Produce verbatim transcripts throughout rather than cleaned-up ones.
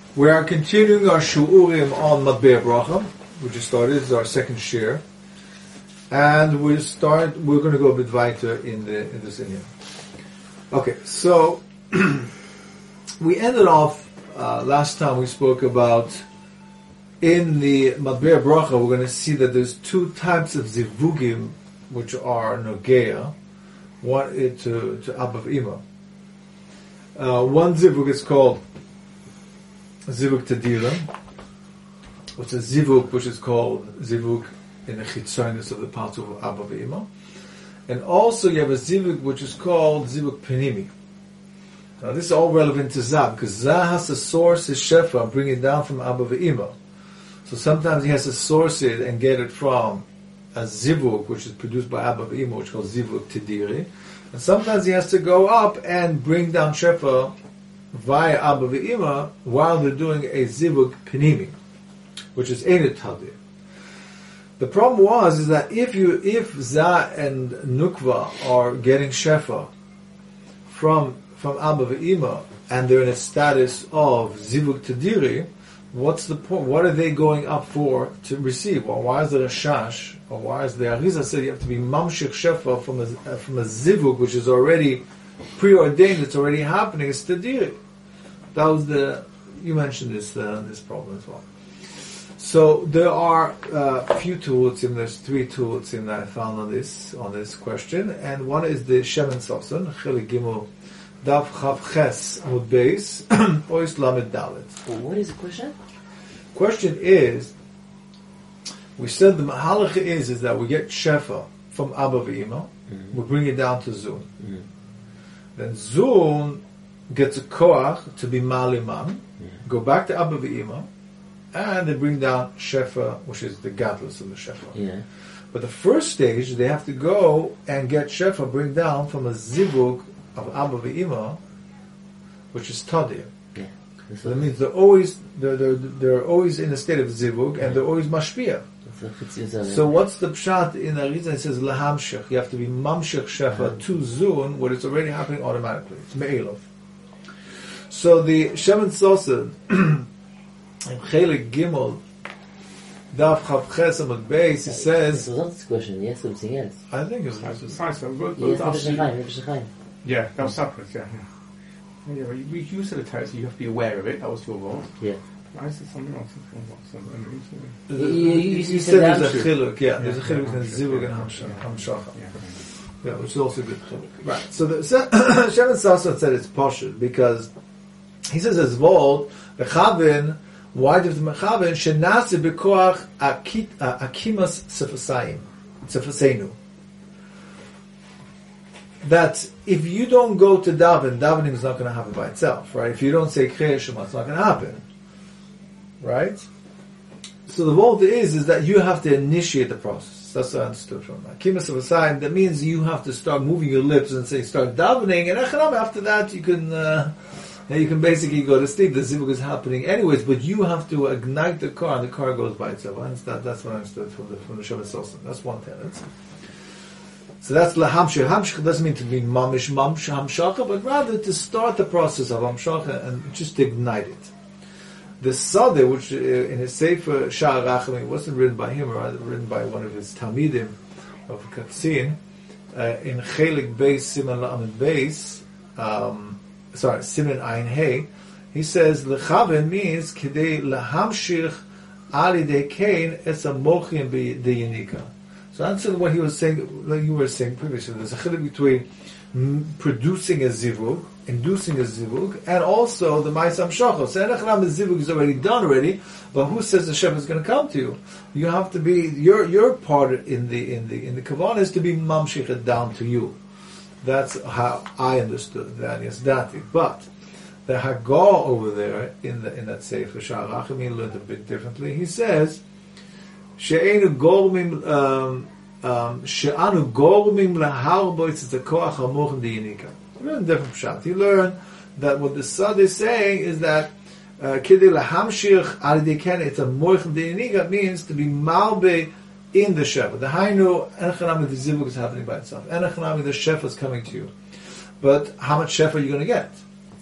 We are continuing our shu'urim on Matbei Bracha. We just started. This is our second shir, and we start. We're going to go a bit weiter in the in this inyan. Okay, so we ended off uh, last time. We spoke about in the Matbei Bracha. We're going to see that there's two types of zivugim which are nogea. One is to to Abba v'Ima. Uh, one zivug is called Zivug Tedilim, which is Zivug, which is called Zivug in the Chitzonis of the parts of Abba v'Ima. And also you have a Zivug which is called Zivug Penimi. Now this is all relevant to Zah, because Zah has to source his Shefa and bring it down from Abba v'Ima. So sometimes he has to source it and get it from a Zivug, which is produced by Abba v'Ima, which is called Zivug Tediri. And sometimes he has to go up and bring down Shefa via Abba v'Ima while they're doing a Zivug Penimi, which is Ein Tadir. The problem was is that if you if Zah and Nukva are getting Shefa from from Abba v'Ima and they're in a status of Zivug Tediri, what's the point? What are they going up for to receive? Well, why is there a Shash? Or why is the Arizah said you have to be Mamshich Shefa from a from a Zivug which is already preordained, it's already happening, it's Tediri. That was the, you mentioned this uh, this problem as well. So there are a uh, few tools, there's three tools that I found on this on this question, and one is the Shemen Sosan, Chelik Gimel, Daf Chav Ches Amud Beis, Ois Lamed Dalet. What is the question? Question is, we said the mahalacha is, is that we get Shefa from Abba v'Ima, mm-hmm. we bring it down to Zun. Mm-hmm. Then Zun gets a koach to be Maliman, mm-hmm. go back to Abba v'Ima, and they bring down Shefa, which is the gadlus of the Shefa. Yeah. But the first stage, they have to go and get Shefa, bring down from a Zivug of Abba v'Ima, which is Tadir. Yeah. So that means they're always they're, they're, they're always in a state of Zivug, and they're always Mashpia. So what's the pshat in the reason it says lahamshich? You have to be mamshich shefa to zun, where it's already happening automatically. It's me'elov. So the Shemen Sosan in Chelik Gimel Daf Chav Ches Amud Beis, he says. It was not this question. Yes, something else. I think it was. Yeah, that was separate. Yeah, yeah. yeah we, we used the text, so you have to be aware of it. That was your role. Yeah. I said something else. You, you, you, you said there's a chiluk, yeah, there's a chiluk in Zivug and Hamshacha. Yeah, which is also a good chiluk. Right, so the Shemen Sosan said it's poshut because he says as Vold, the Chavin, why did the Chavin, Shenasi Bekoach Akimas Sefasayim, Sefasenu. That if you don't go to daven, davening is not going to happen by itself, right? If you don't say Kriyat Shema, it's not going to happen. Right? So the vote is is that you have to initiate the process. That's what I understood from that. Kimas of a sign, that means you have to start moving your lips and say start davening, and after that you can uh, you can basically go to sleep. The zivug is happening anyways, but you have to ignite the car, and the car goes by itself. I understand. That's what I understood from the from the Shemen Sosan. That's one tenet. So that's lahamshich. Hamshich doesn't mean to be mamish mamsh hamshacha, but rather to start the process of hamshacha and just to ignite it. The Sadeh, which uh, in his Sefer Sha'ar Rachamim, wasn't written by him, rather written by one of his Talmidim of Katzin, uh, in Chelik Beis Siman La'amid Beis, um, sorry, Siman Ayin Hey, he says, L'chaven means, K'dei lahamshich ali de kein es amochim de yenika. So answer what he was saying, like you were saying previously, there's a chiluk between m- producing a zivug, inducing a zivug, and also the ma'asam shachos. So enechanam, the zivug is already done already, but who says the shefa is going to come to you? You have to be your your part in the in the in the kavanah is to be mamshichet down to you. That's how I understood that. Yes, that. But the Haggah over there in the in that Sefer Sha'ar Rachamim learned a bit differently. He says, "She'enu gormim um she'anu gormim laharboitz the koach hamochim deyinika." You learn different pshat. You learn that what the Sad is saying is that kidei lahamshich al deken it's a mochim deyinika means to be malbe in the shefa. The hainu enechanami the zivug is happening by itself. Enechanami the shefa is coming to you. But how much shefa are you going to get?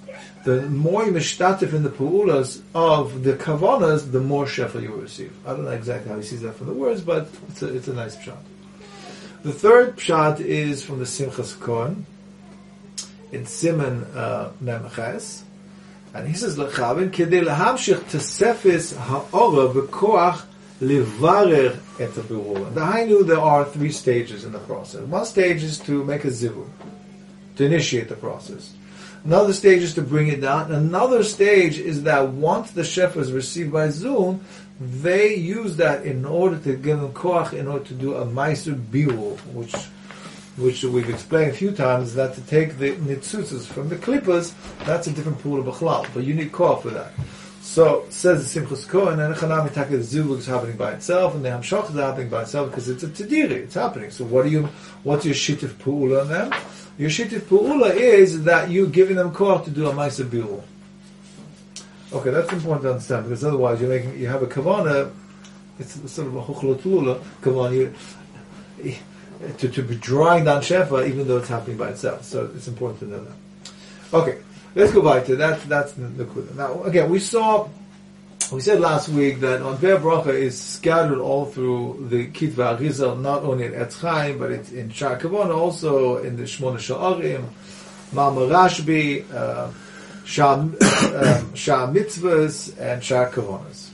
the more you mishtatif in the pu'ulas of the kavanas, the more shefa you will receive. I don't know exactly how he sees that from the words, but it's a, it's a nice pshat. The third pshat is from the Simchas Kohen in Siman uh, Mem Ches, and he says Lechavin kedei lahamshich tesefis ha'ora v'koach livarer et ha'birur. The Hainu, there are three stages in the process. One stage is to make a zivur, to initiate the process. Another stage is to bring it down. Another stage is that once the shefa is received by Zoom, they use that in order to give them koach, in order to do a meiser birur, which which we've explained a few times, that to take the nitzutzes from the klippas, that's a different pool of b'chlal, but you need koach for that. So, says the Simchas Kohen, and Chanami Taka, the zivug is happening by itself, and the hamshach is happening by itself, because it's a tadiri, it's happening. So what do you, what's your shitif pu'ula on them? Your shitif pu'ula is that you're giving them koach to do a meiser birur. Okay, that's important to understand, because otherwise you're making, you have a kavana, it's sort of a huchlotula kavana, you, to, to be drawing down shefa, even though it's happening by itself. So it's important to know that. Okay, let's go back to that. That's the, the kudah. Now, again, we saw, we said last week that Matbei Bracha is scattered all through the Kitva Arizal, not only in Etz Chaim, but it's in Shar Kavana, also in the Shmona Sha'arim, Ma'amar Rashbi, uh, Shah, um, Shah Mitzvahs, and Shah Kavanas.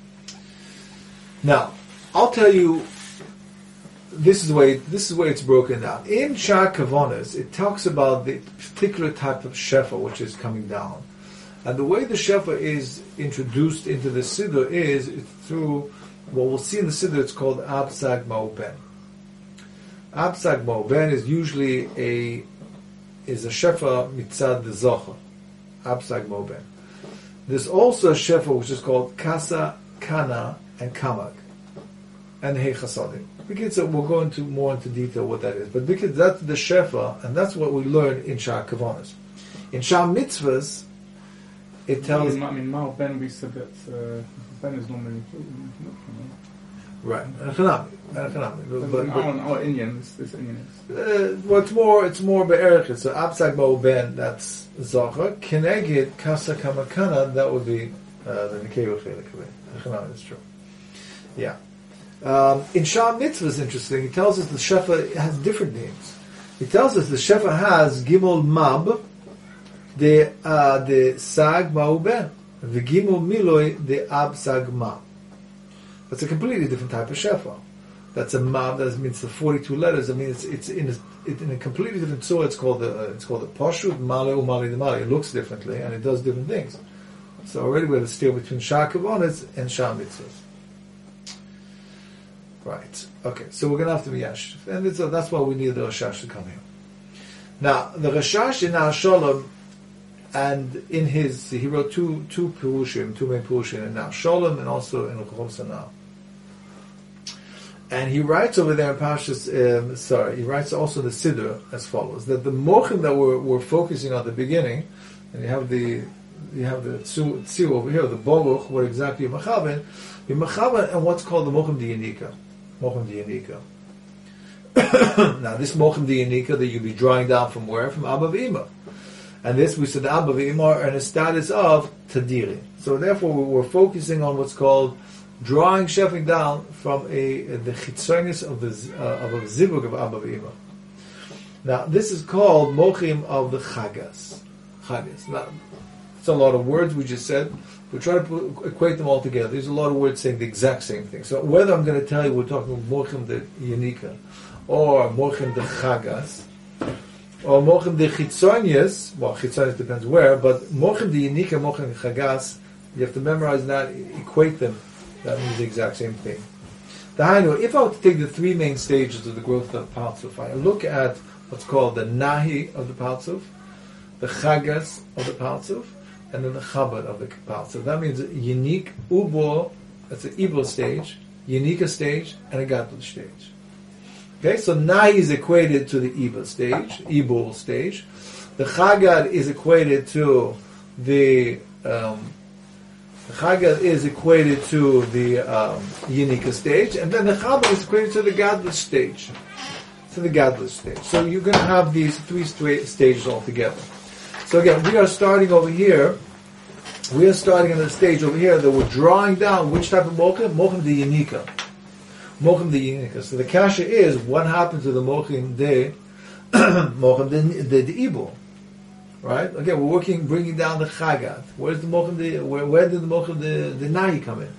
Now, I'll tell you, this is the way this is the way it's broken down. In Shah Kavanas, it talks about the particular type of shefa which is coming down, and the way the shefa is introduced into the siddur is through what we'll see in the siddur. It's called Absag Ma'uben. Absag Ma'uben is usually a is a shefa mitzad the zocha. Absag Moben. There's also a shefa which is called Kasa, Kana, and Kamag, and Hei Chasadim. Because we'll go into more into detail what that is, but because that's the shefa, and that's what we learn in Shah Kavanas. In Shah Mitzvahs, it tells. I mean, Mao Ben, we said that uh, Ben is normally right. But, but, our, our Indian, this, this Indian is. Uh, well, it's more, it's more be'erich. So Absag Ma'uben, that's Zocha. Keneged Kasa Kamakana, that would be uh, the Nikeu Chelik. That's true. Yeah. Um, in Shah Mitzvah is interesting. He tells us the shefa has different names. He tells us the shefa has Gimel Mab, the uh, the Sag Ma'uben, the Gimel Miloi, the Absag Ma. That's a completely different type of shefa. That's a mab. That means the forty-two letters. I mean, it's it's in a, it, in a completely different surah. It's called the uh, it's called the Pashut Male Umali the Mali. It looks differently and it does different things. So already we have a steer between Shah Kavanas and Shah Mitzvahs. Right. Okay. So we're going to have to be yash, and it's, uh, that's why we need the Rashash to come here. Now the Rashash in Al Shalom, and in his he wrote two two Purushim, two main Purushim in Al Shalom and also in Chol Sanah. And he writes over there in Pashas, um, sorry, he writes also in the Siddur as follows: that the mochim that we're, we're focusing on at the beginning, and you have the you have the tzu over here, the boruch, what exactly you're mechaven, you're mechaven, and what's called the mochim diyanika, mochim diyanika. Now, this mochim diyanika that you'll be drawing down from where? From Abba V'Ima. And this, we said, the Abba V'Ima are in a status of tadiri. So therefore, we're focusing on what's called drawing, shefing down from a the chitzonis of the uh, of a zivug of Abba V'Ima. Now, this is called mochim of the chagas. Chagas. Now, it's a lot of words we just said. We try to put, equate them all together. There's a lot of words saying the exact same thing. So whether I'm going to tell you we're talking about mochim the yanika, or mochim the chagas, or mochim the chitzonius, well, chitzonius depends where, but mochim the yanika, mochim the chagas, you have to memorize that, equate them. That means the exact same thing. The Hainu, if I were to take the three main stages of the growth of the Partzuf, I look at what's called the Nahi of the Partzuf, the Chagas of the Partzuf, and then the Chabad of the Partzuf. That means unique Ubo, that's an Ibel stage, Unika stage, and a Gadol stage. Okay, so Nahi is equated to the Ibel stage, Ibel stage. The Chagad is equated to the um, The Chagad is equated to the um, Unika stage, and then the Chabad is equated to the Gadol stage. To the Gadol stage. So you're going to have these three sta- stages all together. So again, we are starting over here. We are starting in the stage over here that we're drawing down which type of mochim? Mochim de Yanika. Mochim de Yanika. So the kasha is, what happened to the mochim de mochim de, de, de Ibu? Right? Again, we're working, bringing down the chagat. Where's the mochim de, where, where did the mochim de, de Nahi come in?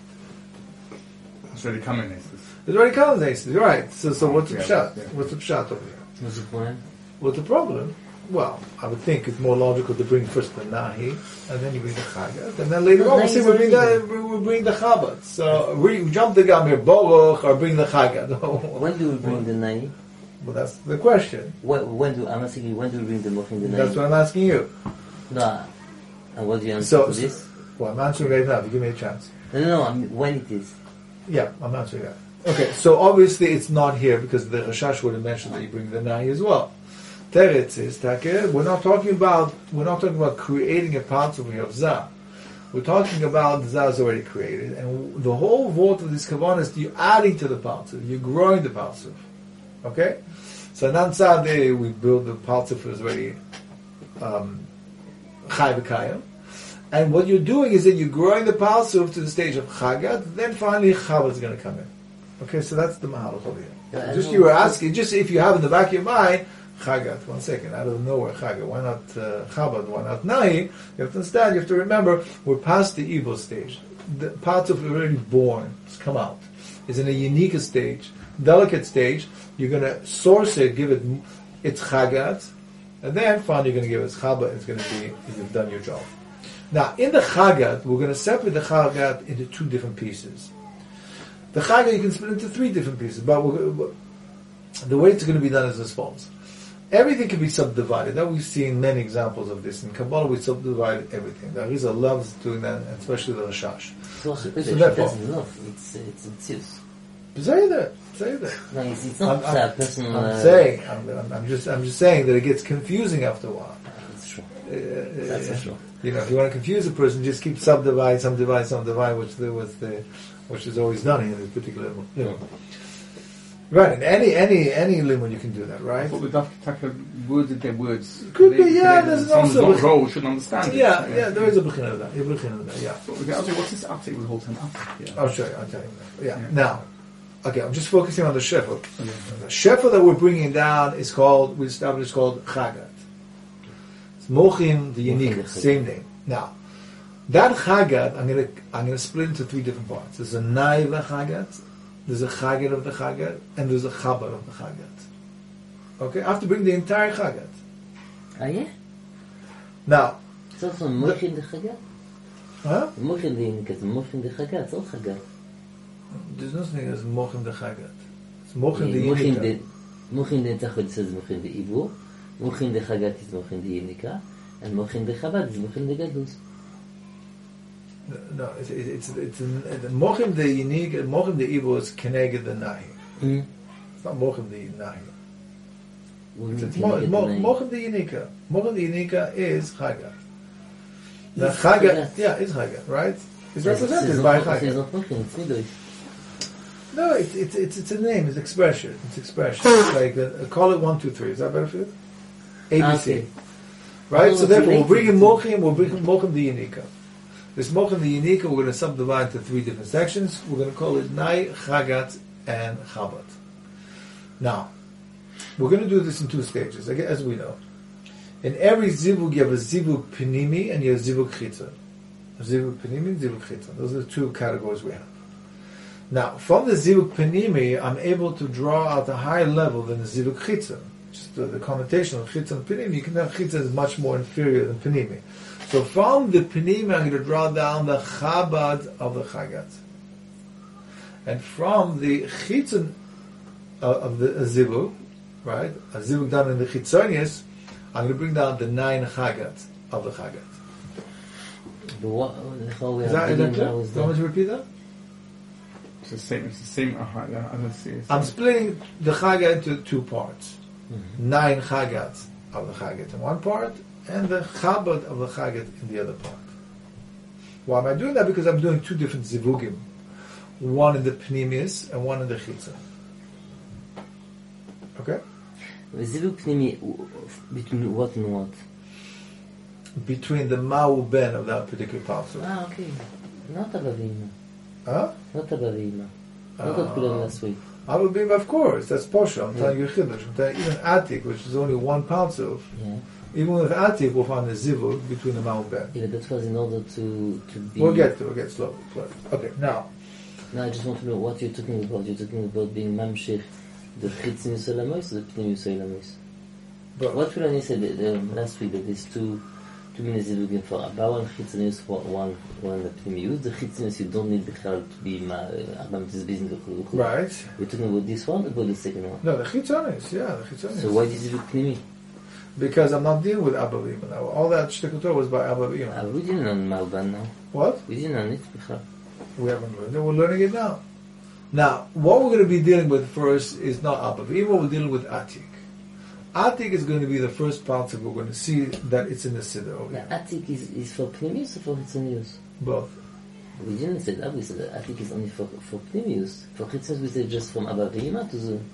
It's already coming. It's It's already come in. You're right. So, so what's the Yeah, pshat? yeah. What's the pshat over here? What's the point? What's the problem? Well, I would think it's more logical to bring first the Nahi, and then you bring the Chagat, and then later No, on we Nahi say is we bring already the we bring the Chabat. So we jump the gam here, Boruch, or bring the Chagat. When do we bring the nine? Well, that's the question. When, when do I'm asking you? When do we bring the mochim the nine? That's what I'm asking you. No. And what do you answer So, to so this? well, I'm answering right now. Give me a chance. No, no, no. I mean, when it is. Yeah, I'm answering that. Okay, so obviously it's not here because the Rashash would have mentioned that you bring the Nahi as well. Teretz is Take. We're not talking about we're not talking about creating a part over here of Zah. We're talking about Zah is already created, and the whole vote of this kavanah is you're adding to the partsuf, you're growing the partsuf. Okay, so Nantzadeh we build the partsuf is already um, Chai B'Kayim, and what you're doing is that you're growing the partsuf to the stage of Chagat. Then finally Chabat is going to come in. Okay, so that's the mahalach over here. Yeah, Just I you were know. asking, just if you have in the back of your mind, Chagat, one second, out of nowhere, Chagat, why not uh, Chabad, why not Nahi? You have to understand, you have to remember, we're past the evil stage. The parts of already born, it's come out. It's in a unique stage, delicate stage. You're going to source it, give it its Chagat, and then finally you're going to give it its Chabad, it's going to be, you've done your job. Now, in the Chagat, we're going to separate the Chagat into two different pieces. The Chagat you can split into three different pieces, but we're, the way it's going to be done is as follows. Everything can be subdivided. Now we've seen many examples of this. In Kabbalah we subdivide everything. The Arizal loves doing that, and especially the Rashash. So, So so it therefore- doesn't love. It's it's it's use. Say that. Say that. No, it's, it's not I'm, I'm- a personal. I'm uh, saying, I'm, I'm, I'm just, I'm just saying that it gets confusing after a while. It's true. Uh, That's uh, for sure. You know, if you want to confuse a person, just keep subdivide, subdivide, subdivide, which the, with the, which is always done in this particular, you know. Right, and any any any limud you can do that, right? I thought the Daf Taka words are their words. Could They- be, yeah, they- there's someone also- who's not role shouldn't understand it. Yeah, yeah, there is a b'china of that. A b'china of that, yeah. But we can ask you, what's this uptake with the whole time uptake? Yeah. I'll show you. I'll tell you. Yeah. Yeah. Now, okay, I'm just focusing on the shefa. Okay. The shefa that we're bringing down is called, we established, called chagat. It's mochim, the Mochim unique, the same name. Now, that chagat, I'm gonna, I'm gonna split into three different parts. There's a naiva chagat, there's a chagat of the chagat, and there's a chabar of the chagat. Okay, I have to bring the entire chagat. Ah, yeah? Now, It's also mochin the chagat. huh? Mochin the indicates mochin the chagat. It's all chagat. There's no thing as mochim the chagat. It's mochim the Mochin unika. the mochin the tzachod says mochin the ibur. Mochin the chagat is mochin the yinika, and mochin the chabad is mochin the gadlus. No, it's it's it's, it's the mochim the unique, mochim the evil is keneged the nahi. Hmm. It's not mochim the nahi. What It's, do it's you mo, mean, mo, the name? mochim the unika. Mochim the unika is chagat. The It's chagat, chagat. yeah, it's chagat, right? It's It's represented not- by It's chagat. not mochin. It's midoi. No, it's it's it's it's a name. It's expression. It's expression. It's like uh, call it one, two, three. Is that better for you? A B C. Okay. Right. Oh, So therefore, we're related bringing to- mochim. We're bringing mochim the unika. This mochim the unika, we're going to subdivide into three different sections. We're going to call it nai, chagat, and chabat. Now, we're going to do this in two stages, like, as we know. In every zivug, you have a zivug pinimi and you have zivug chitza. Zivug pinimi and zivug chitza. Those are the two categories we have. Now, from the zivug pinimi, I'm able to draw out a higher level than the zivug chitza. Just the, the connotation of chitza and pinimi, you can have chitza is much more inferior than pinimi. So from the pinimi, I'm going to draw down the chabad of the chagat. And from the chitzon of, of the zivug, right, a zivug done in the chitzonius, I'm going to bring down the nine chagat of the chagat. But what? How we Is are that, is that dealing clear? now Do is you want me that? to repeat that? It's the same. It's the same. Uh, I don't see it. I'm splitting the chagat into two parts. Mm-hmm. Nine chagat of the chagat in one part, and the chabad of the chagat in the other part. Why am I doing that? Because I'm doing two different zivugim. One in the pneumis and one in the chitza. Okay? Zivug pnimi w- between what and what? between the Ma'u Ben of that particular Palsuf. Ah, okay. Not Abba V'Ima. Huh? Not Abba V'Ima. Not Uh, what Kulam last week. Abba V'Ima, of course, that's Posha. I'm Yeah. telling you Chiddush. I'm telling you, even Atik, which is only one Palsuf, Yeah. even with Atik, we'll find a Zivug between the Ma'u Ben. Yeah, that was in order to, to be... We'll get to it, we'll get slowly, slowly. Okay, now, No, I just want to know what you're talking about. You're talking about being Mamshech, the Chitzinius Olamois or the Pnimius Olamois? but What Fulani said uh, last week, that there's two two minutes looking for Abba, one Chitzinius, one, one, one Pnimius. The Chitzinius you don't need Bechal to be Abba Mitzvah Bizin. right? We're talking about this one or about the second one? No, the Chitzonis, yeah, the Chitzonis. So why did you look Pnimi? Because I'm not dealing with Abba V'Ima now. All that Shtickle was by Abba V'Ima. Uh, we didn't learn Malban now. What? We didn't learn it Bechal. We haven't learned it. We're learning it now. Now, what we're going to be dealing with first is not Abba V'Ima, we're dealing with Atik. Atik is going to be the first part that we're going to see that it's in the Siddur over Now, here. Atik is, is for Pnimius or for Chitzinius? Both. We didn't say that. We said that Atik is only for for Pnimius. For Chitzinius we said just from Abba V'Ima to the...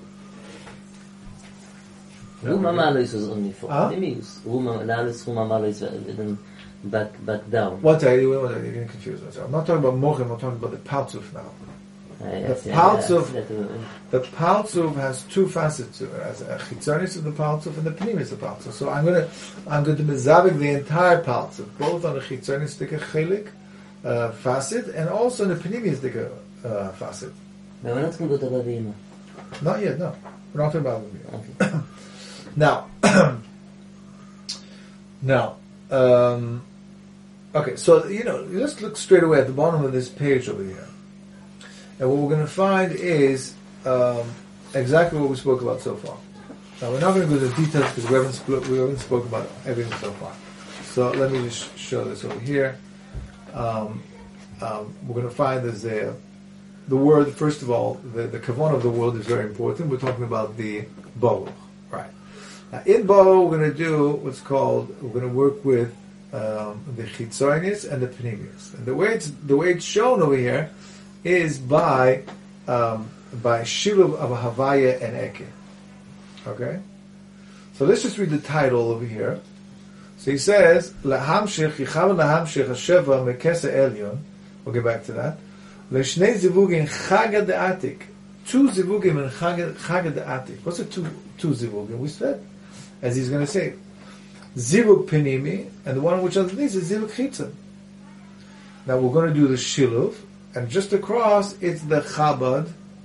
Yeah, Ruma we- Malois was only for Huh? Pnimius. Ruma Lalis, Ruma Malois, then back, back down. What are you, what are you getting confused? myself. I'm not talking about Mochim, I'm talking about the Paltzuf now. I- I The see- parts I- I of- see that, uh, The Paltzuf has two facets to it, as a Chitzonis of the Paltzuf and the Pnimis of the Paltzuf. So I'm going to, I'm going to mezavik the entire Paltzuf, both on the Chitzonis chelik uh, facet and also on the Pnimis uh, facet. But we're not talking about Abba V'Ima. Not yet, no. We're not talking about it. Okay. Now, now, um, okay, so, you know, let's look straight away at the bottom of this page over here. And what we're going to find is um, exactly what we spoke about so far. Now, we're not going to go into details because we haven't, split, we haven't spoken about everything so far. So let me just show this over here. Um, um, we're going to find there's a, the word, first of all, the, the kavanah of the word is very important. We're talking about the baruch. Right. Now, in Baruch, we're going to do what's called, we're going to work with um, the Chitzonis and the Pnimius. And the way it's the way it's shown over here is by um, by Shiluv of Havaya and Eke. Okay? So let's just read the title over here. So he says, Lahamshich, Yichav Lahamshich Hasheva Mekesa Elyon. We'll get back to that. Leshnei Zivugin Chaga de Atik. Two Zivugim and Chaga, Chaga de Atik. What's a two, two Zivugim? We said, as he's going to say, Zivug Penimi, and the one which underneath is Zivug Chitzon. Now we're going to do the Shiluv, and just across it's the Chabad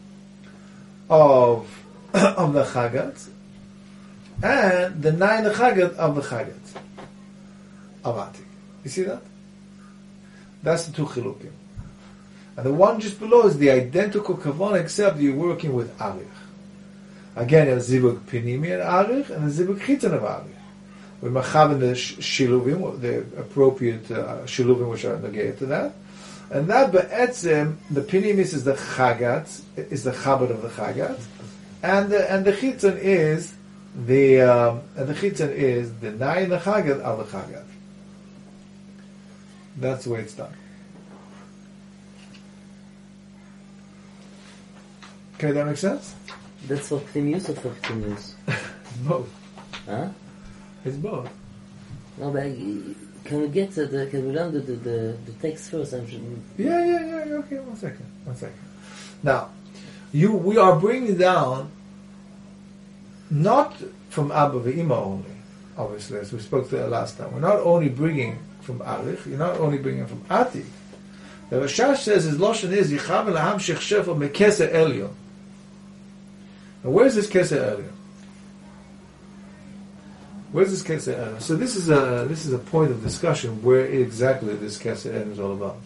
of, of the Chagat, and the nine Chagat of the Chagat of Atik. You see that? That's the two Chilukim. And the one just below is the identical kavanah, except you're working with arich. Again, a zivug pinimi and arich, and a zivug chitan of arich. We're machavin the shiluvim, the appropriate uh, shiluvim which are negated to that. And that be'etzim, the pinimis is the chagat, is the chabad of the chagat, and the, and the chitan is the um, and the chitan is the nine the chagat of the chagat. That's the way it's done. Okay, that makes sense? That's for Pnimius or for Pnimius? It's both. Huh? It's both. No, but I- can we get to the, can we learn the, the, the, the text first? I'm sure. Yeah, yeah, yeah, yeah. Okay, one second. One second. Now, you, we are bringing down not from Abba Ve'ima only, obviously, as we spoke to last time. We're not only bringing from Arich, you're not only bringing from Atik. The Rashash says his Lashon is Yichav Laham Shech Shefa Mekesa Elyon. Now, where's this Kesa Elyon? Where's this Kesa Elyon? So this is a this is a point of discussion where exactly this Kesa Elyon is all about.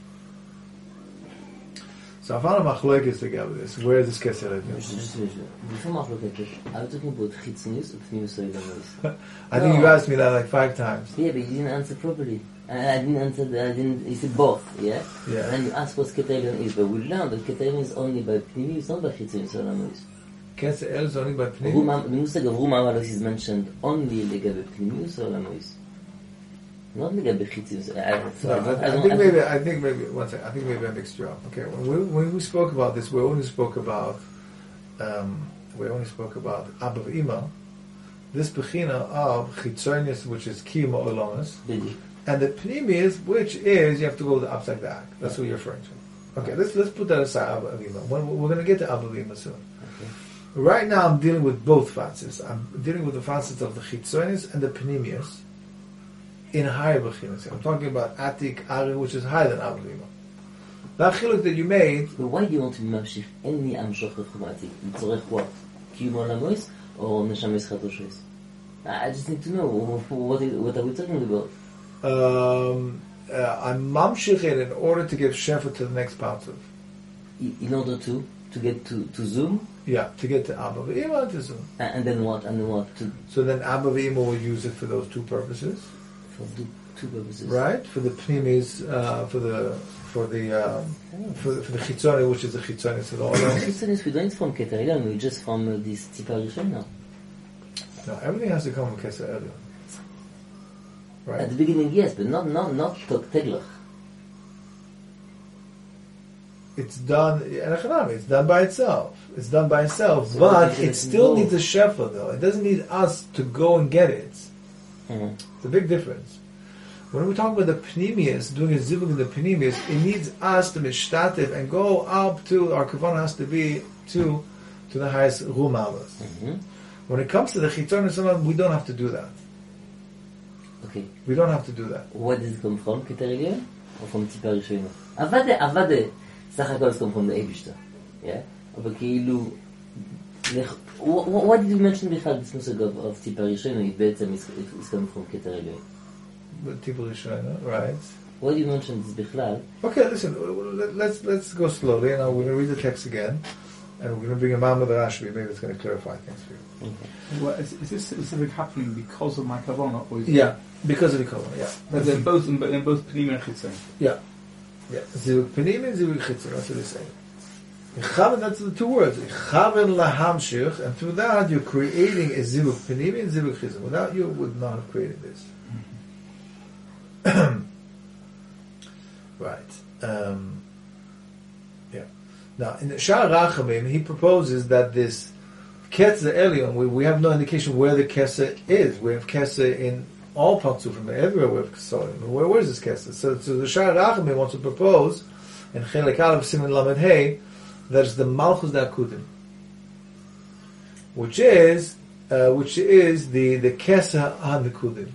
So I found a machlokes together with this. Where is this Kesa Elyon? Just, just, just, before my look at it, are we talking about Chitzinius or Pnimius or Ilamois? I think No. you asked me that like five times. Yeah, but you didn't answer properly. I, I didn't answer, the, I didn't, you said both, yeah? Yeah. And then you asked what Ketelion is, but we learned that Ketelion is only by Pnimius, not by Chitzinius or Ilamois. Kesa Elyon is only by Pnimius. Ruma, the Musag of Ruma Amalos is mentioned only Legabe Pnimius or Ilamois. Not Legabe Chitzinius. I, so No, I, I, don't- I I don't- think I maybe don't- I think maybe one second. I think maybe I mixed you up. Okay, when we, when we spoke about this, we only spoke about um, we only spoke about Abba Ima, this bechina of chitzonius, which is kiyum olamas, Bidi. and the Pnimius, which is, you have to go to the upside down. That's what you're referring to. Okay, let's let's put that aside, Abba Avima. When- We're going to get to Abba Avima soon. Okay. Right now, I'm dealing with both facets. I'm dealing with the facets of the Chitzonis and the Pnimius in higher Bechinas. I'm talking about Atik, Ari, which is higher than Abba Avima. That chiluk that you made, But why do you want to be mamshich? אין לי המשוך רחומתי. לצורך what? קיום עולמוס או נשמס חדושוס? I just need to know what, is, what are we talking about? um, uh, I'm mamshich it in order to give shefa to the next part of. I- In order to to get to, to Zoom, Yeah, to get to Abba V'Ima and to Zoom. a- and then what? And then what? To So then Abba V'Ima will use it for those two purposes, for two, two purposes. right? For the Pnimis, uh, for the for the um, for the, for the Chitzoni, which is the Chitzoni to the Olam. Christians, we don't from Keter Elyon, we just from uh, this Tipa Rishona. No, everything has to come from Keser Elyon, At right? the beginning, yes, but not not not Tok Teglach. It's done. It's done by itself. It's done by itself, So but what is it it still involved? needs a shefa, though. It doesn't need us to go and get it. Mhm. It's a big difference. When we talk about the Pnimius, doing a zivug in the Pnimius, it needs us to mishtativ and go up to, our kavanah has to be to to the highest rumalas. Mhm. When it comes to the chitzon and so on, we don't have to do that. Okay. We don't have to do that. Where does it come from, Keter Elyon? Or from Tipa Rishona? Avade, Avade, סך הכל זה come from the Eibishter. Yeah? אבל כאילו, לכ- wh- wh- why did you mention בכלל this מושג of, of Tipa Rishona, it בעצם is, is coming from Keter Elyon? But people are showing it, right? Why do you mention this בכלל? Okay, listen. let- Let's let's go slowly, and we're going to read the text again, and we're going to bring a man with Rashi. Maybe it's going to clarify things for you. Okay. Well, is, is this specific happening because of my kavanah, or is Yeah, because of the color. Yeah, But they're both in, in both Pnimi and Chitzon. yeah, yeah. Zivug Pnim and Zivug Chitzon. That's what they say. Chaven, that's the two words. Chaven lahamshich, and through that you're creating a Zivug Pnim and Zivug Chitzon. Without you, would not have created this. Right. Um, yeah. Now, in the Shar Rachamim, he proposes that this Ketzer Elyon, we, we have no indication where the Ketzer is. We have Ketzer in all Patzufim, everywhere we have Ketzer. Where, where is this Ketzer? So, so the Shar Rachamim wants to propose, in Chelek Aleph Siman Lamed Hey, that is the Malchus D'Akudim, which is, uh, which is the, the Ketzer HaNekudim.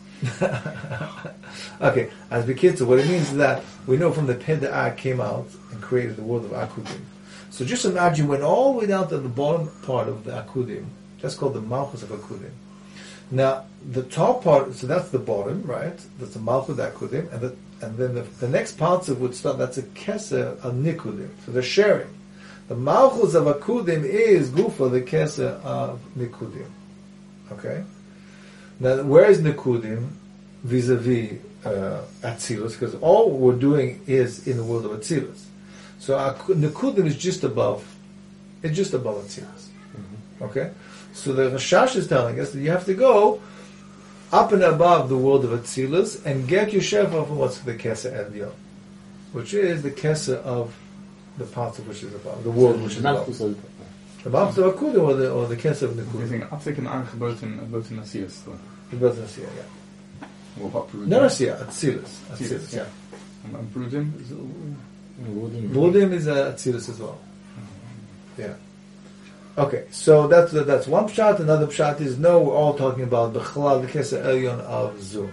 Okay, as Bekitza, what it means is that we know from the pen that Ak came out and created the world of Akudim. So just imagine when all the way down to the bottom part of the Akudim, that's called the Malchus of Akudim. Now, the top part, so that's the bottom, right? That's the Malchus of Akudim, and the, and then the, the next parts of would start, that's a Keser of Nikudim. So they're sharing. The Malchus of Akudim is Gufa, the Keser of Nikudim. Okay? Now, where is Nekudim vis-a-vis uh, Atzilus? Because all we're doing is in the world of Atzilus. So Ak- Nekudim is just above, it's just above Atzilus. Mm-hmm. Okay? So the Rashash is telling us that you have to go up and above the world of Atzilus and get your shefa from what's the Keser Elyon, which is the Keser of the parts of which is above, the world which is above. Malchus of- The Malchus of Akudim or the, or the Keser of Ik Nekudim. denk afsteken aangeboden boten Nasias. The brother Nasiya, yeah. Or what Brudim? No, Nasiya, Atzilus. Atzilus, Atzilus, yeah. And, and Brudim is Wodim. Vodim is uh, Atzilus as well. Yeah. Okay, so that's that's one pshat. Another pshat is no. We're all talking about Bechlal, the Keser Elyon of Zun.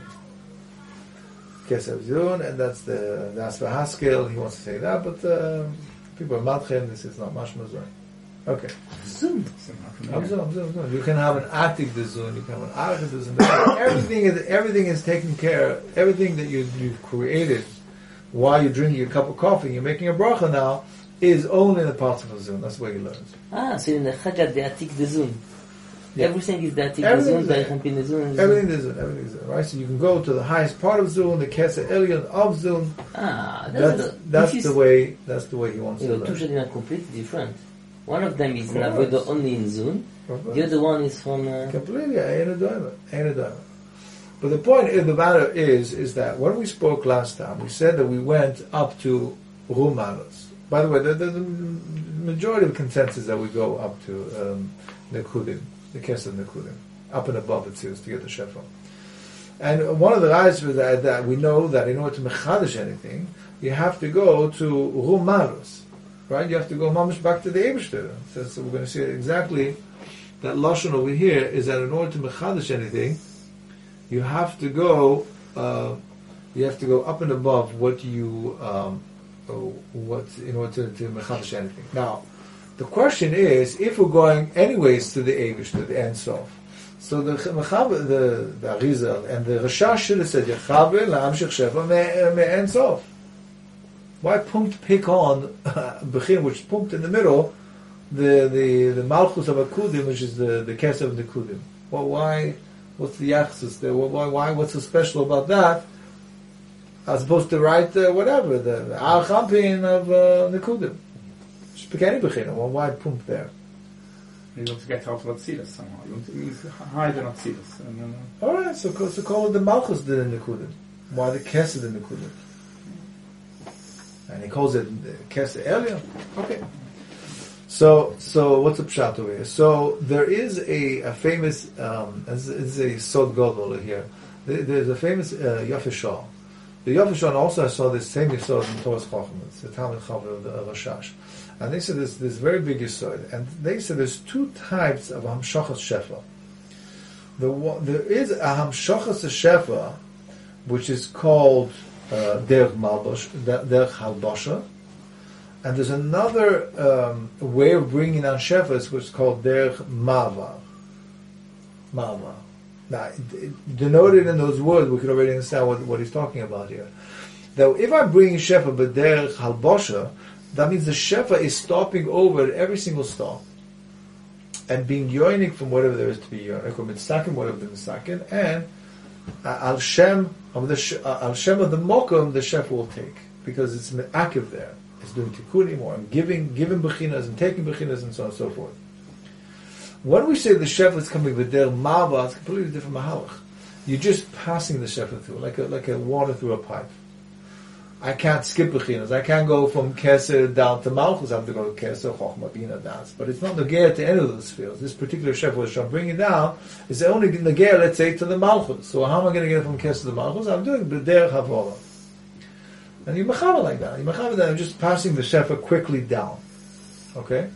Keser of Zun, and that's the the Asper Haskell. He wants to say that, but uh, people are matchem. This is not mashma Zun. Okay. Zoom. Of Zun, Zun, Zun. You can have an Atik de Zun. You can have an Arich de Zun. Everything is everything is taken care of. Everything that you you've created while you're drinking your cup of coffee, you're making a bracha now, is only in the parts of a Zun. That's where he learns. Ah, so in the Chagad, the Atik the Zoom. Yeah. Everything is the Atik the Everything Zoom, is the there. Echampin the Zoom. Everything is Zun. Everything is Zun. Right? So you can go to the highest part of Zun, the Keser Elyon of Zun. Ah, that's, That's the, that's this the is, way. That's the way he wants you to know, two learn. shadim are completely different. One of them is Of course. Navoda only in Zoom. The other one is from... Uh, Completely, ain't a diamond, ain't a diamond. But the point of the matter is, is that when we spoke last time, we said that we went up to Rumanos. By the way, the, the, the majority of consensus that we go up to um, Nekudim, the Keser Nekudim, up and above it says to get the Shefa. And one of the guys for that, that we know that in order to mechadish anything, you have to go to Rumarus, right? You have to go mamish back to the Eibishter. So, so we're going to see exactly that lashon over here is that in order to mechadish anything, you have to go, uh, you have to go up and above what you, um, what in order to, to mechadish anything. Now, the question is, if we're going anyways to the Eibishter, the Ein Sof, so the Mechaber, the the Arizal and the Rashash should have said Yechaber la'amshich shefa me'en sof. Why punkt pick on Bechin, which is punkt in the middle, the the the Malchus of Akudim, which is the the Kesef of the Kudim? Well, why? What's the Yachzus there? Why? Why? What's so special about that? As opposed to write uh, whatever the Al Champin of uh, the Kudim. Just pick any Bechin. Well, why punkt there? You want to get out of Atzilus somehow. You want to, it means hide in Atzilus. And then, uh, All right, so so call it the Malchus did in the Kudim. Why the Kesed in the Kudim? And he calls it the Kesed Elyon. Okay. So so what's the pshat over here? So there is a, a famous um, it's, it's a Sod Gadol here. There, there's a famous uh, Yafishal. The Yafishal also saw this same Yisod in Torah Chacham. It's the Talmud Chacham of the Rashash. And they said this this very big Yisod. And they said there's two types of Hamshachas Shefa. The one, there is a Hamshachas Shefa, which is called uh, Derech Malbosh, Derech Halbosha. And there's another um, way of bringing on Shefas, which is called Derech Mavar. Mavar. Now, it, it, denoted in those words, we could already understand what, what he's talking about here. Now, if I'm bringing Shefa but Derech Halbosha, that means the Shefa is stopping over at every single stop and being yoinik from whatever there is to be yoinik, or mitzakin, whatever the mitzakin, and uh, al shem of the uh, al shem of the mokum the Shefa will take, because it's me'akiv there. It's doing tikkunim, or I'm giving giving bechinas and taking bechinas and so on and so forth. When we say the Shefa is coming with their mava, it's completely different mahalach. You're just passing the Shefa through, like a like a water through a pipe. I can't skip bechinas. I can't go from Keser down to Malchus. I have to go to Keser, Chochma, Bina, Das. But it's not negea to any of those fields. This particular Shefa which I'm bringing down is only negea, let's say, to the Malchus. So how am I going to get it from Keser to Malchus? I'm doing B'derech Havola. And you mechava like that. You mechava that I'm just passing the Shefa quickly down. Okay?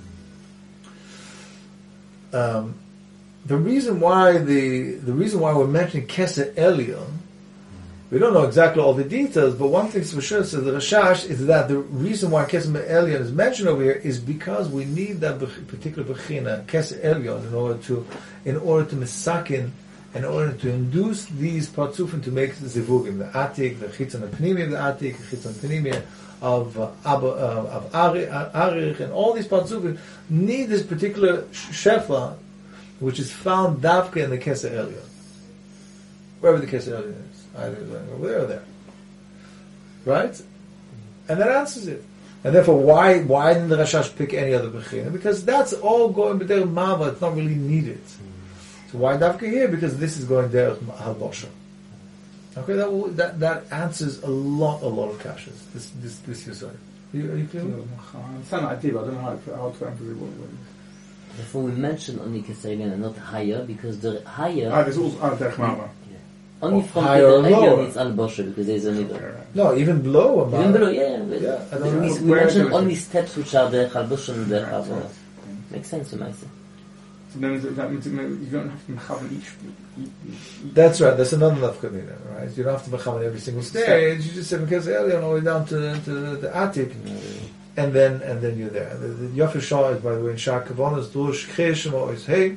Um, the reason why the the reason why we're mentioning Keser Elyon, we don't know exactly all the details, but one thing's for sure, so the Rashash, is that the reason why Keser Elyon is mentioned over here is because we need that particular Bechina, Keser Elyon, in order to, in order to misakin, in order to induce these Parzufim to make the Zivugim, the Atik, the Chitzon Pnimi of the Atik, the Chitzon Pnimi of uh, Ab, uh, of Arich, and all these Parzufim need this particular Shefa, which is found Davka in the Keser Elyon. Wherever the Keser Elyon is. Either over there or there. Right? And that answers it. And therefore, why why didn't the Rashash pick any other Bechina? Because that's all going B'derech Mava, it's not really needed. So why Davka here? Because this is going Derech Halbosha. Okay, that, will, that that answers a lot, a lot of kashas. This this this is sorry. You, are you clear? I understand the idea, but I don't know how to, how to emphasize what it is. Therefore, we mentioned only Keserian and not higher, because the higher... Ah, there's also ah, Derech Mava. Only Or from higher or the lower. Elyon it's Al-Bosha, because there's a middle. No, even below. a Even mile. below, yeah. But Yeah, I but don't we, know. we Where mentioned is it? only steps which are the Al-Bosha and the Right, Al-Bosha. right. Makes sense, Maisa. So then that means you don't have to mechavan each, each, each. That's right. That's another nafkamina, right? You don't have to mechavan every single stage. You just say Keser Elyon all the way down to, to the Atik, and then and then you're there. The, the Yafir Shah is, by the way, in Shah Kavanas Dush Cheshimo is Hey,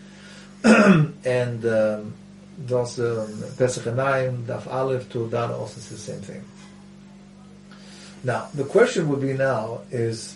and um, that's um, Pesach Enayim Daf Aleph to Dana also says the same thing. Now the question would be now is.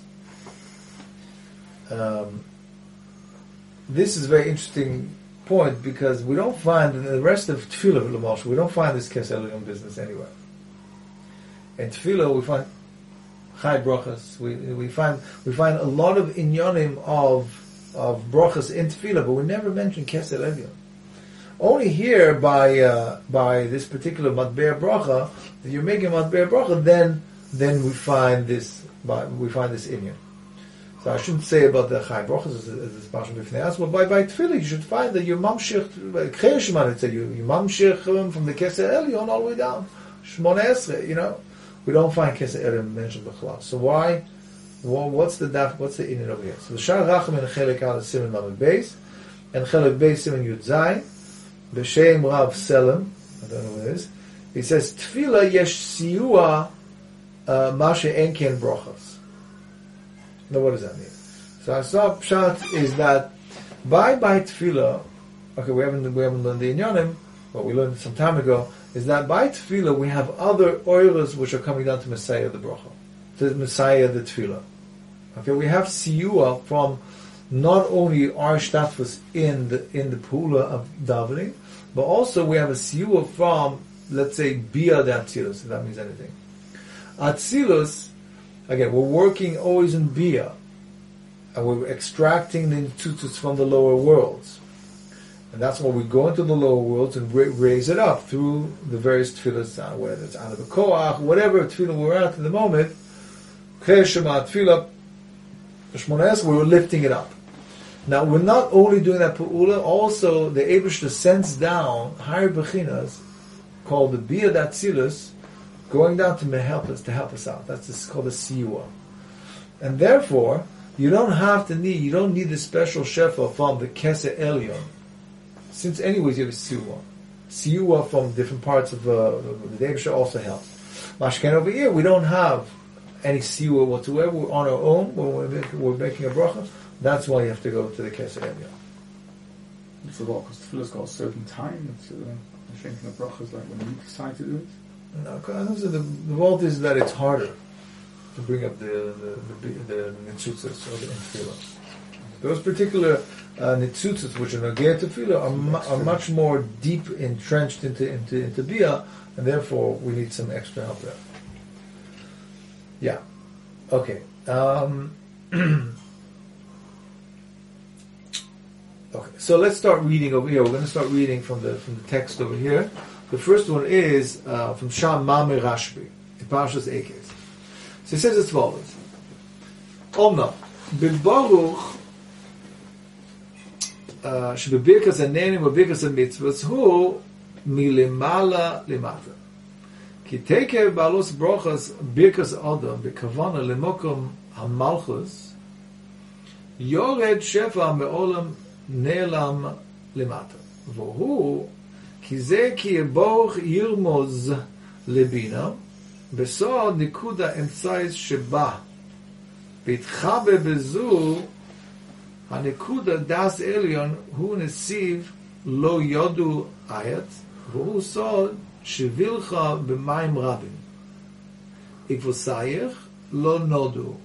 Um, This is a very interesting point, because we don't find in the rest of Tefillah of L'Moshe, we don't find this Keser Elyon business anywhere. In Tefillah we find Chai Brochas, we we find we find a lot of inyonim of of Brochas in Tefillah, but we never mention Keser Elyon. Only here by uh, by this particular Matbe'er Brocha, if you're making Matbe'er Brocha, then then we find this we find this inyon. So I shouldn't say about the Chai Brochas as as Pashim B'fnei As, but by by Tefillah you should find that your mamshich, K'cher Shema, it said you you mamshich um, from the Keser Elyon all the way down, Shmona Esrei. You know, we don't find Keser Elyon mentioned b'chlal. So why? Well, what's the daf? What's the inyan over here? So the Shar Racham and Chelek Al Siman Lamed Beis and Chelek Beis Siman Yud Zayin B'Shem Rav Selem. I don't know what it is. He says Tefillah yesh siyua mashe en ken brochas. Now what does that mean? So our start pshat is that by by Tefillah, okay, we haven't we haven't learned the inyanim, but we learned some time ago. Is that by Tefillah we have other oilas which are coming down to Messiah the bracha, to Messiah the Tefillah. Okay, we have siyua from not only our shtafus in the in the pula of davening, but also we have a siyua from, let's say, bia de atzilus, if that means anything. Atzilus, again, we're working always in bia, and we're extracting the nitzutzos from the lower worlds, and that's why we go into the lower worlds and ra- raise it up through the various tefillahs, uh, whether it's out of the koach, whatever tefillah we're at in the moment. Cheshama tefillah. We're lifting it up. Now, we're not only doing that pu'ula, also the Eibishter sends down higher bechinas called the Bia Datzilus, going down to help us, to help us out. That's this, called the Siyua. And therefore, you don't have to need, you don't need the special shefa from the Keser Elyon. Since anyways you have a Siyua. Siyua from different parts of uh, the Eibishter also helps. Mashken over here, we don't have any siyua whatsoever. We're on our own. We're making, we're making a bracha. That's why you have to go to the Keser Elyon. It's a lot because tefillah's got a certain time. It's uh, I think the bracha is like when you decide to do it. No, cause the the vault is that it's harder to bring up the the the, the nitzutzos or the tefillah. Those particular uh, nitzutzos which are nageh tefillah are, mu- are much more deep entrenched into into into bia, and therefore we need some extra help there. Yeah. Okay. Um, okay. So let's start reading over here. We're going to start reading from the from the text over here. The first one is uh, from Sham Mame Rashbi, in Parshas Ekes. So it says as follows: Omna Bilbaruch Shebebirkas Hanenim Ubirkas Hamitzvos Hu Milimala Limata. Ki tekev balos brochas birkas adam bekavana lemokom hamalchus yored shefa meolam ne'elam lemata v'hu ki ze ki yeboch yirmoz lebina besod nikuda emtzais sheba vitchabe bezu hanikuda das elyon hu nesiv lo yodu ayat v'hu sod Shevilcha b'mayim rabim, ikvosayich lo nodu.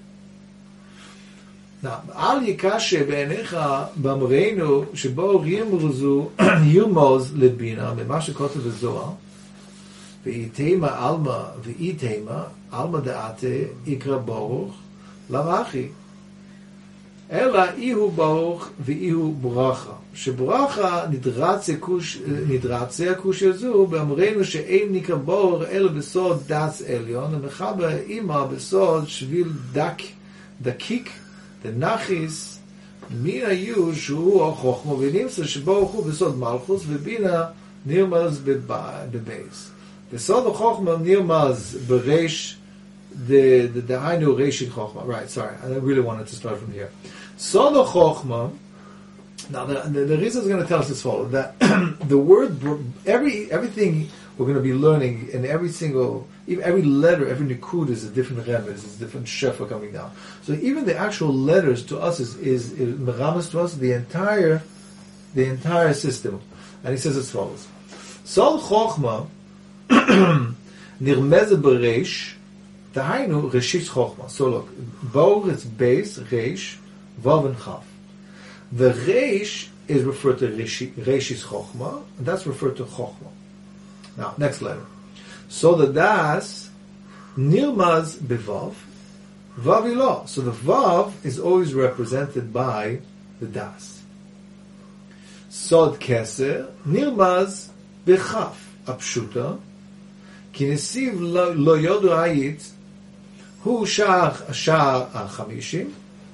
Now, al yikashe b'enecha b'amreinu shebo yirmozu yirmoz lebina b'ma shekotev v'zohar v'itema alma v'itema alma de'ate ikra baruch lavachi ela ihu baruch v'ihu bracha. שבראחה נדרצה קוש נדרצה הקוש הזו באמרנו שאין נקרא בור אלא בסוד דס עליון ומחבר אימה בסוד שביל דק דקיק דנחיס מן היו שהוא החוכמה ונמצא שברוך הוא בסוד מלכוס ובינה נרמז בבייס בסוד החוכמה נרמז בריש דהיינו רישית חוכמה. Right, sorry, I really wanted to start from here. סוד החוכמה. Now, the, the, the reason is going to tell us as follows: that the word, every everything we're going to be learning, in every single, every letter, every nikud is a different remez, is a different shefa coming down. So even the actual letters to us is is, is meramas to us the entire, the entire system. And he says as follows: Sol chokhma nirmeze bereish, dahainu reshis chokhma. So look, Bor is base, reish, vav and chaf. The Reish is referred to Reishis Chochma, and that's referred to Chochma. Now, next letter. So the Das, Nirmaz Bevav, Vavilo. So the Vav is always represented by the Das. Sod Keser, Nirmaz Bechaf, Apshuta, Kinesiv Lo Yodu Ayit, Hu Shach Shach Chamishim,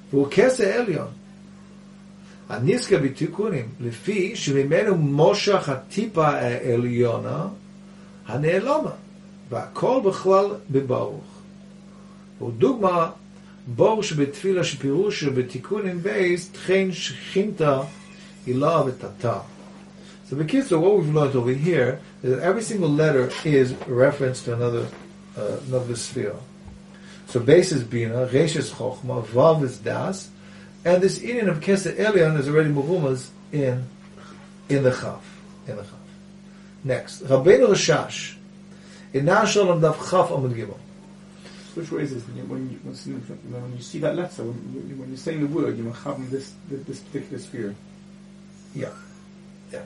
והוא כסה עליון. הנזכר בתיקונים, לפי שממנו מושך הטיפה העליונה הנעלמה, והכל בכלל בברוך. ודוגמה, בור שבתפילה שפירוש שבתיקונים בייס, תכן שכינתה אילה ותתה. So b'kitzur, what we've learned over here is that every single letter is a reference to another uh, another sphere. So base is Bina, Resh is Chochma, Vav is Das, and this Indian of Kesed Elyon is already Muhumas in in the Chaf. In the Chaf. Next, Rabbeinu Rashash. In Nar Shalom Daf Chaf Amud Gimel. Which way is this? When you, when you, when you see that letter, when, you, when you're saying the word, you're having this this particular sphere. Yeah. Yeah.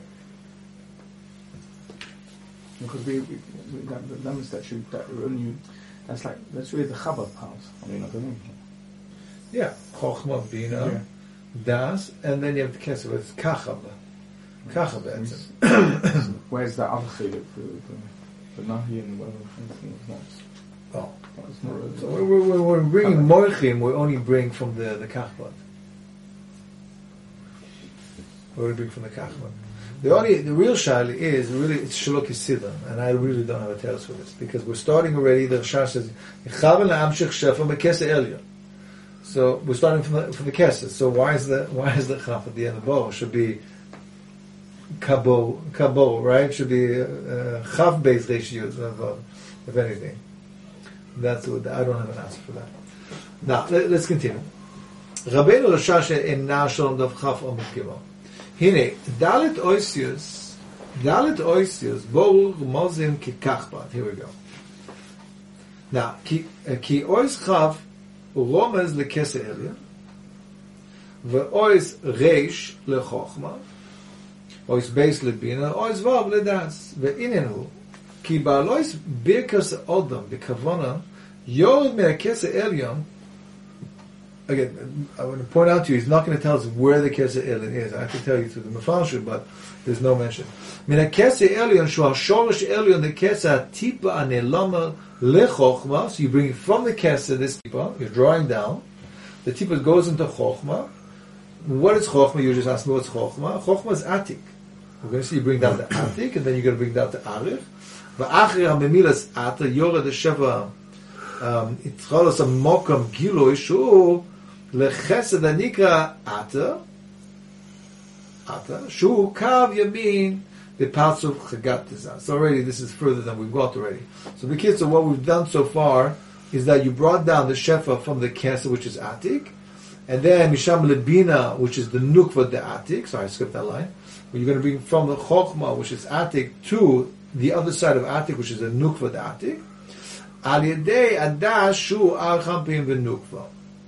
Because we, we, we that, that means that you that only that's like that's really the Chabad part. I mean, I don't know. Yeah, Chochma, Bina, Yeah. Das, and then you have the Kesed, it's Kachab. Kachab, that's it. Where's that other chiluk for the Nahi and whatever? It's not. Oh. It's not really, So we're, we're, we're bringing Moichim, we only bring from the, the Kachbad. We only bring from the Kachbad. The only, the real shayla is, really, it's Shalok Yisidan, and I really don't have a tell for this, because we're starting already, the Rashash says, Yechaven la'amshich shefa mekesa elyon. So, we're starting from the, from the Kesed, so why is the, why is the Chaf at the end of the bow? It should be Kabo, Kabo, right? It should be, uh, Chaf based ratios, if anything. That's what, I don't have an answer for that. Now, let, let's continue. Rabbeinu Rashash in Nar Shalom Daf Chaf Amud Gimel. Hine, Dalit Oisius, Dalit Oisius, Bor Mozim Kikachbat. Here we go. Now, Ki Ois Chav, Romez Lekese Elyon, Ve'ois Reish Lechochma, Ois Beis Lebina, Ois Vav Ledas, Ve'inenu, Ki Ba'alois Birkas Odom, Bekavona, Yored Me'akese Elyon. Again, I want to point out to you, he's not going to tell us where the Kesed Elyon is. I have to tell you through the Mefarshim, but there's no mention. Min Kesed Elyon, Shu HaShorish Elyon, the Kesed Tipa Anelama LeChochma. So you bring it from the Kesed, this Tipa, you're drawing down. The Tipa goes into Chochma. What is Chochma? You just asked me what's Chochma. Chochma is Atik. We're going to see you bring down the Atik, and then you're going to bring down the Arich. V'achri HaMemilas Ata, Yored Sheva, Itchalos HaMokam Giloi, Shu Lechesed Anikra Ata, Ata, Shu Kav Yamin, the parts of Chagat Tizah. So already this is further than we've got already. So the kids, so what we've done so far is that you brought down the Shefa from the Kesed, which is Atik, and then Misham Lebina, which is the Nukva de Atik. Sorry, I skipped that line. But you're going to bring from the Chochma, which is Atik, to the other side of Atik, which is the Nukva de Atik. Al Yedei Adash Shu Al Champim V'Nukva.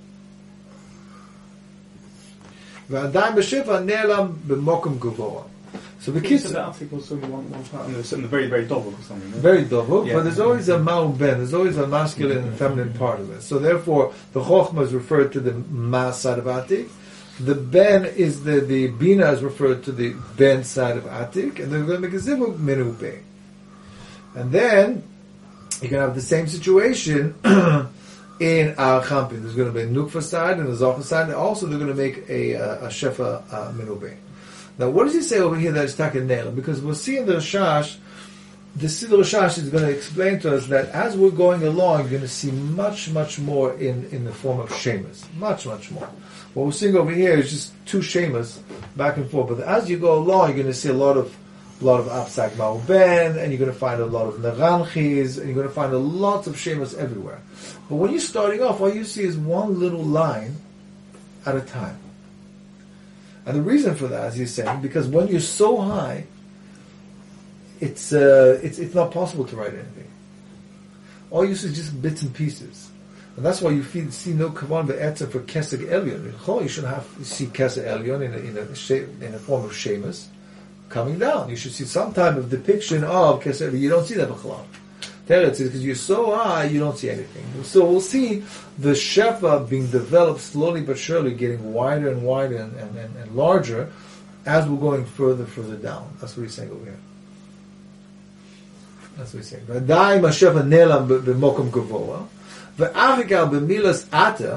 ועדיין בשפע נעלם במוקם גבוה. So the kids, the article so one one part, and there's something very very double or something. No? Very double, Yeah. but there's always a ma'u ben. There's always a masculine and feminine part of it. So therefore, the chokhmah is referred to the ma side of Atik. The ben is the the bina is referred to the ben side of Atik, and they're going to make a zivug minu ben. And then you can have the same situation. In our Champin, there's going to be a Nukva side and a Zofa side, and also they're going to make a, a, a Shefa uh, Minubei. Now, what does he say over here that is Taka Nela? Because we'll see in the Rashash, the Siddur Rashash is going to explain to us that as we're going along, you're going to see much, much more in, in the form of Shemas. Much, much more. What we're seeing over here is just two Shemas back and forth. But as you go along, you're going to see a lot of a lot of Apsak Ma'uben, and you're going to find a lot of Naranchis, and you're going to find a lot of Shemas everywhere. But when you're starting off, all you see is one little line at a time. And the reason for that, as he's saying, because when you're so high, it's uh, it's it's not possible to write anything. All you see is just bits and pieces. And that's why you feel, see no kavan be'etzah for Keseg Elyon. You should have see Keseg Elyon in a, in a, in a form of Shemus coming down. You should see some type of depiction of Keseg Elyon. You don't see that b'chalal. Teretz is because you're so high, you don't see anything. So we'll see the Shefa being developed slowly but surely, getting wider and wider and, and, and, and larger as we're going further further down. That's what he's saying over here. That's what he's saying. V'adaim ha-Shefa nelam b'mokom gavoa, v'avikal b'milas ata,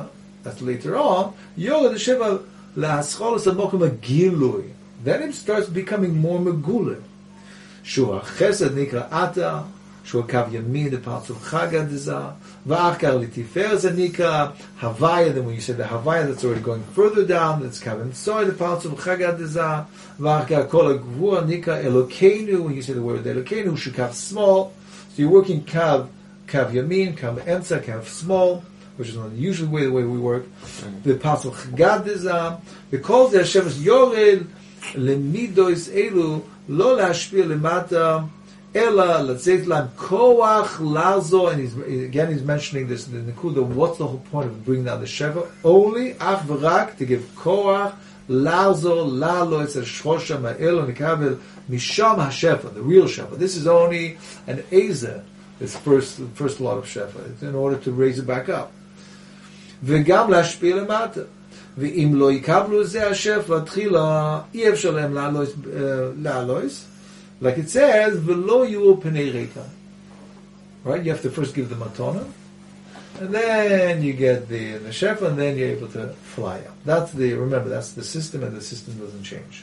that's later on, Yored the Sheva La'ascholos Amokim Agilui. Then it starts becoming more Megule. Shua Chesed Nikra Ata, Shua Kav Yamin, the parts of Chagad Dizah, Va'achkar Litifer Zanika, Havaya, then when you say the Havaya, that's already going further down, that's Kav Ensoy, the parts of Chagad Dizah, Va'achkar Kol Agvua Nika Elokeinu, when you say the word Elokeinu, Shukav small, so you're working Kav, Kav Yamin, Kav Ensa, Kav small, which is not the usual way, the way we work. Mm-hmm. The parts of Chagad Dizah, because the Hashem is Yored, Lemidois Elu, Lo Lashpir Lemata, Ella, let's say Lam Koach Lazo, and he's, again he's mentioning this in the Nekuda, what's the whole point of bringing down the Sheva? Only Ach V'rak, to give Koach Lazo, Lalo, it's a Shosha Ma'el, Nikabel, Misham HaShefa, the real Shefa. This is only an Ezer, this first, first lot of Shefa, it's in order to raise it back up. V'gam Lashpir Lemata. ואם לא יקבלו זה השפע תחילה, אי אפשר להם לעלויס, like it says, ולא יהיו פני ריקה. Right? You have to first give the matana, and then you get the, the shefa, and then you're able to fly up. That's the, remember, that's the system, and the system doesn't change.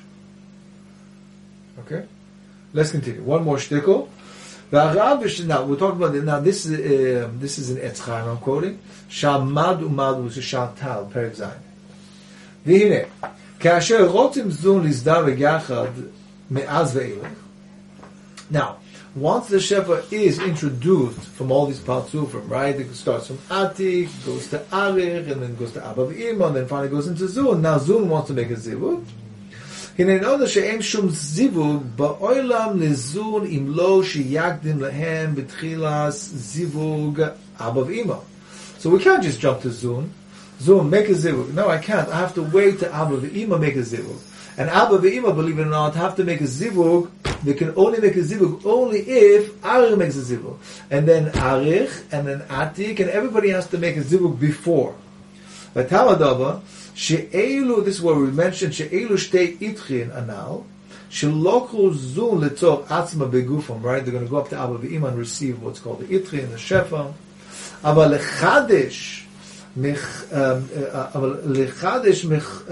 Okay? Let's continue. One more shtickle. Now, we're talking about it. Now, this is, uh, this is an Etz Chaim I'm quoting. Shamad umad was a Shantal, Perek Zayin. והנה, כאשר רוצים זון להזדווג יחד מאז ואילך. Now, once the Shefa is introduced from all these partsufim, right? It starts from Atik, goes to Arich, and then goes to Abba v'Ima, and then finally goes into Zun. Now Zun wants to make a zivug. הנה נודע שאין שום זיווג בעולם לזון אם לא שיקדים להם בתחילת זיווג Abba v'Ima. So we can't just jump to Zun. Zun, make a zivug. No, I can't. I have to wait to Abba v'Ima make a zivug. And Abba v'Ima, believe it or not, have to make a zivug. They can only make a zivug only if Arich makes a zivug. And then Arich, and then Atik, and everybody has to make a zivug before. But Tamadava, she'elu, this is what we mentioned, she'elu shtei itchin anal, she'lokru zun letzor atzma begufam, right? They're going to go up to Abba v'Ima and receive what's called the itchin, the shefa. Aber lechadesh, אבל לחדש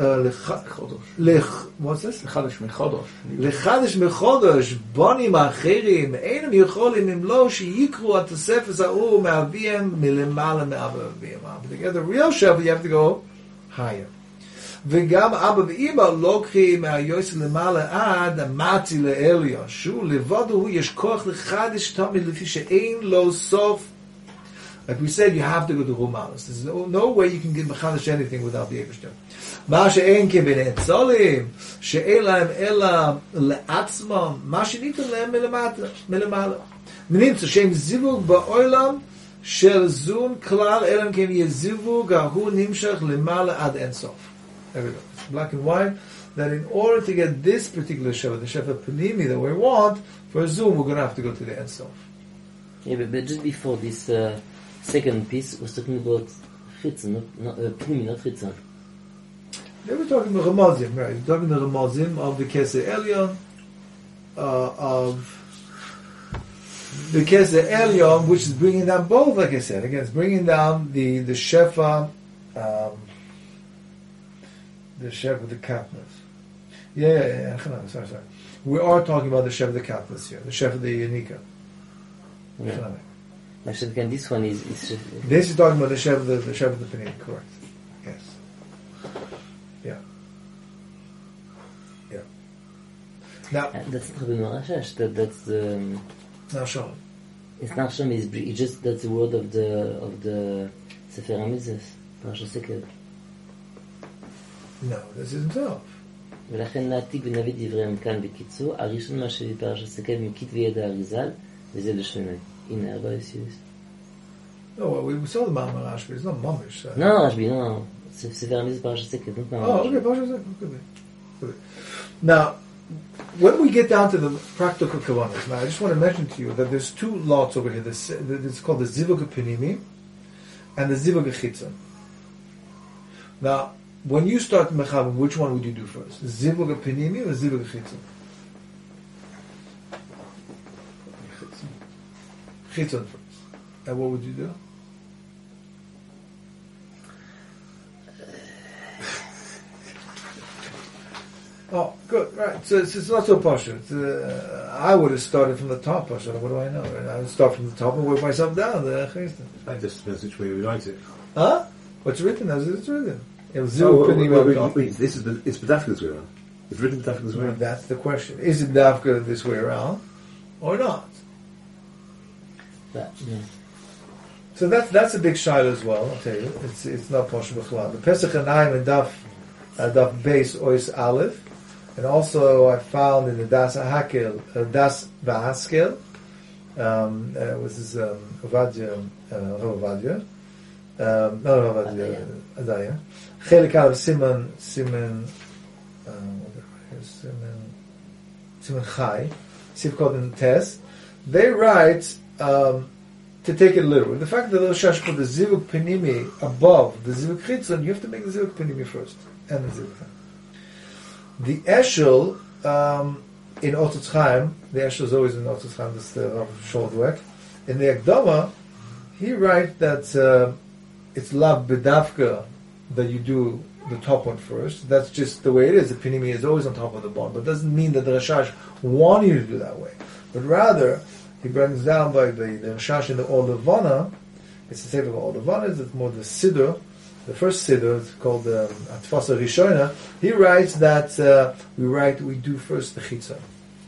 what's this? לחדש מחודש לחדש מחודש בונים האחרים אינם יכולים אם לא שיקרו את הספס ההוא מאביהם מלמעלה מאבא ואמא. But to get the real shefa you have to go higher. וגם אבא ואמא לוקחים מהיועץ למעלה עד המעטי לאליה שהוא לבדו הוא יש כוח לחדש תמיד לפי שאין לו סוף. Like we said, you have to go to Rumalas. There's no, no way you can get Mechadish anything without the Eibishter. Ma she'en keben etzolim, she'en lahem ela le'atzmam, ma she'nitan lahem melemala. Menimtza, she'em zivug ba'olam, shel zun klal, elam ken yeh zivug, ahu nimshach lemala ad ensof. There we go. It's black and white. That in order to get this particular Shefa, the Shefa Panimi that we want, for Zoom, we're going to have to go to the ensof. Yeah, but, but just before this, uh, second piece was talking about Chitzon, not, not uh, Pnimi, not Chitzon. They were talking about Ramazim, right? We're talking about Ramazim of the Keseh Elyon, uh, of the Keseh Elyon, which is bringing down both, like I said. Again, it's bringing down the, the Shefa, um, the Shefa, the Katnas. Yeah, yeah, yeah, yeah. Sorry, sorry. We are talking about the Shefa, the Katnas here, the Shefa, the Yanika. Yeah. Actually, again, this one is, is this is talking about the Shev, the, the Shev of the Panim, correct? Yes. Yeah. Yeah. Now, uh, that's not Rabbi Marashash. That that's the. Um, now Shalom. It's not Shalom. It's, it's just that's the word of the of the Sefer HaMitzvot, Parashat Sekel. No, this isn't so. ולכן נעתיק ונביא דבריהם כאן בקיצור. הראשון מה שהביא פרשת סקל מכתבי ידע אריזל, וזה לשונוי. In Arba is used. No, well, we saw the Mama Rashbi. It's not Mamish. Uh, no, Rashbi, no. C'est Sefer HaMitzvot Parashat Sekel, not Mama. Oh, okay, Parashat Sekel. Could be. Could be. Now, when we get down to the practical Kavanas, now I just want to mention to you that there's two lots over here. This, it's called the Zivug Penimi and the Zivug Chitzon. Now, when you start Mechavim, which one would you do first? Zivug Penimi or Zivug Chitzon? Chitzon first. And what would you do? Oh, good, right. So it's, it's not so partial. It's, uh, I would have started from the top, partial. What do I know? I would start from the top and work myself down. The That just depends which way we write it. Huh? What's written as it's written. It was Oh, zero wait, penny wait, wait, well wait, this is the, it's B'dafka way around. It's written B'dafka way around. That's the question. Is it dafka this way around or not? That, yeah. So that's that's a big shaila as well. I'll tell you, it's it's not possible. The Pesach Anayim and Daf uh, Daf Beis Ois Aleph, and also I found in the Das Hakel uh, Das Vahaskel, um, uh, was this um, Ovadia, uh, Ovadia, um, no no Ovadia, Adaya, Chelik Aleph Simon Simon, uh, what is it? Simon Simon Chai, Sivkot and Tes. They write. Um, To take it literally, the fact that the Rashash put the Zivuk Penimi above the Zivuk Chitzon, you have to make the Zivuk Penimi first, and the Zivuk. The Eshel um, in Otzotz Chaim, the Eshel is always in Otzotz Chaim, that's the Rav Sholdwek. In the Akdama, he writes that uh, it's Lav B'davka that you do the top one first. That's just the way it is. The Penimi is always on top of the bottom, but it doesn't mean that the Rashash want you to do that way, but rather. He brings down by the, the Rashash in the Or Levana. It's the same of Or Levana. It's more the Siddur. The first Siddur is called the um, Atfasa Rishona. He writes that uh, we write we do first the Chitzon.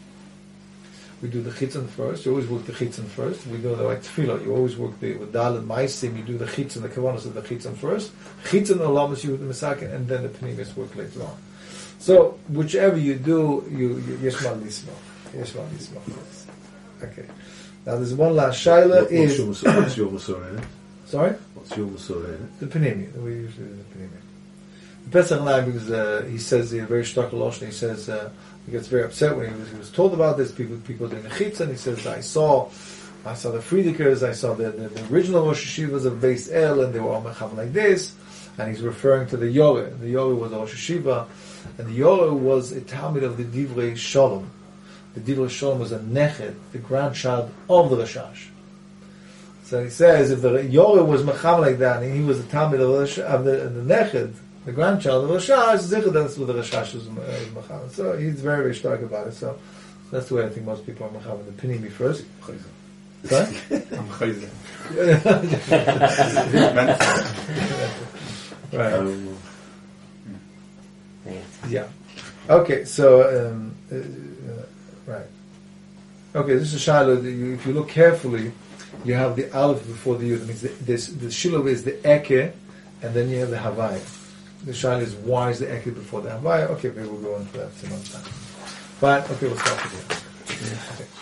We do the Chitzon first. You always work the Chitzon first. We do the like Tefillah. You always work the with Dal and Maisim. You do the Chitzon, the Kavanos of the Chitzon first. Chitzon Olamas you do the Misakin, and then the Pnimis work later on. So whichever you do, you Yeshmal Lismo. Yeshmal Lismo. Okay. Now there's one last shaila. What, Is what's your, what's your Masorah in it? sorry? What's your Masorah in it? The Panemi. We usually do the Panemi. The Pesach line because uh, he says the very stark Lashon. He says uh, he gets very upset when he was, he was told about this. People people doing the chitza, and he says I saw I saw the Friedikers, I saw the, the, the original Rosh Hashivas of Beis El, and they were all mechav like this. And he's referring to the Yoreh. The Yoreh was a Rosh Hashiva, and the Yoreh was a Talmud of the Divrei Shalom. The Divrei Shalom was a nechet, the grandchild of the Rashash. So he says, if the Yoreh was mecham like that, and he was the Talmud of the, of the, the nechet, the grandchild of the Rashash, Zikr, that's what the Rashash was mecham. So he's very, very stark about it. So that's the way I think most people are mecham. The Pinimi first. Sorry? I'm chayzer. Right. Um, Yeah. Okay, so, um, uh, right. Okay, this is Shiloh. If you look carefully, you have the Aleph before the Yud. That means the, this, the Shiloh is the Eke, and then you have the Havaya. The Shiloh is why is the Eke before the Havaya? Okay, maybe we'll go into that some other time. Fine, okay, we'll stop it here. Okay.